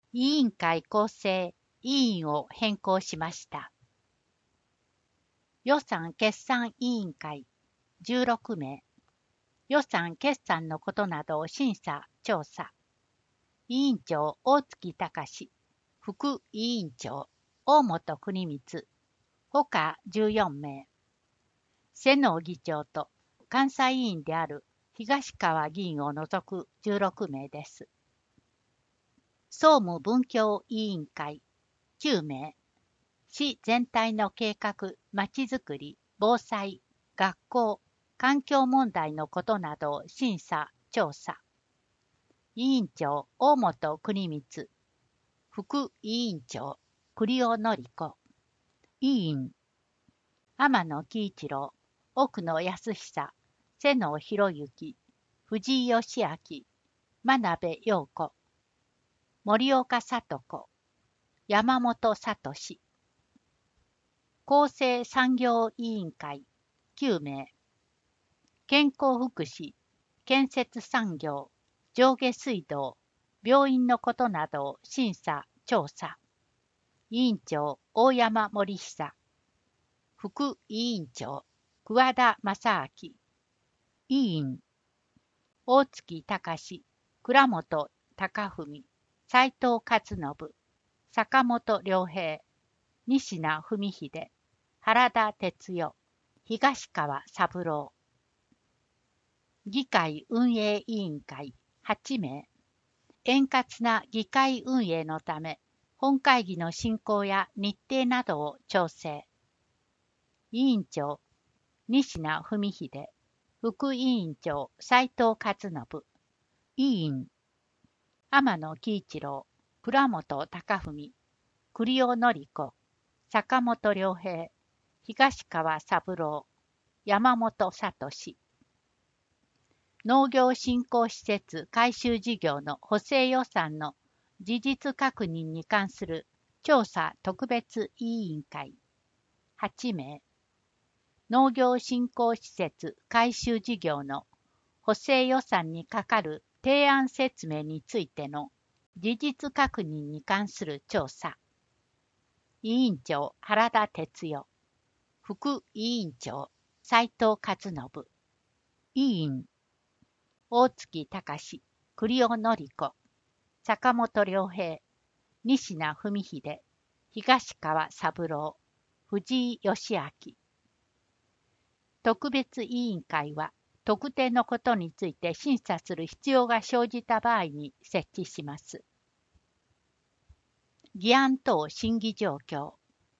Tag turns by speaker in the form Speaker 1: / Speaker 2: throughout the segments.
Speaker 1: 委員会構成委員を変更しました。予算決算委員会16名。予算決算のことなどを審査、調査。委員長、大月隆。副委員長、大本国光。他14名。瀬能議長と監査委員である東川議員を除く16名です。総務文教委員会9名。市全体の計画、まちづくり、防災、学校、環境問題のことなどを審査、調査。委員長、大本国光。副委員長、栗尾典子。委員、天野喜一郎、奥野康久、瀬野博之、藤井義明、真鍋陽子、森岡聡子、山本聡。厚生産業委員会9名。健康福祉、建設産業、上下水道、病院のことなどを審査、調査。委員長、大山森久。副委員長、桑田正明。委員、大月隆、倉本隆文、斉藤勝信、坂本良平、西名文秀、原田哲代、東川三郎。議会運営委員会8名。円滑な議会運営のため、本会議の進行や日程などを調整。委員長、西名文秀。副委員長、斉藤勝信。委員、天野喜一郎、倉本隆文、栗尾典子、坂本良平、東川三郎、山本聡。農業振興施設改修事業の補正予算の事実確認に関する調査特別委員会8名。農業振興施設改修事業の補正予算にかかる提案説明についての事実確認に関する調査。委員長原田哲代。副委員長斉藤勝信。委員大月隆、栗尾典子、坂本良平、西名文秀、東川三郎、藤井義明。特別委員会は特定のことについて審査する必要が生じた場合に設置します。議案等審議状況。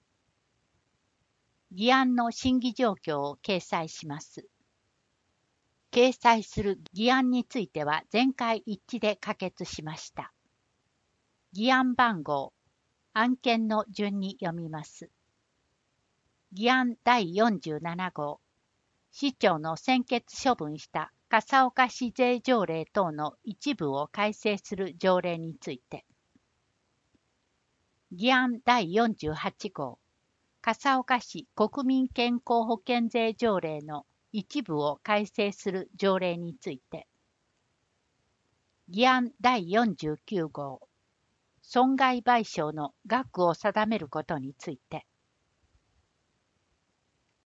Speaker 1: 議案の審議状況を掲載します。掲載する議案については全会一致で可決しました。議案番号、案件の順に読みます。議案第47号、市長の専決処分した笠岡市税条例等の一部を改正する条例について。議案第48号、笠岡市国民健康保険税条例の一部を改正する条例について。議案第49号、損害賠償の額を定めることについて。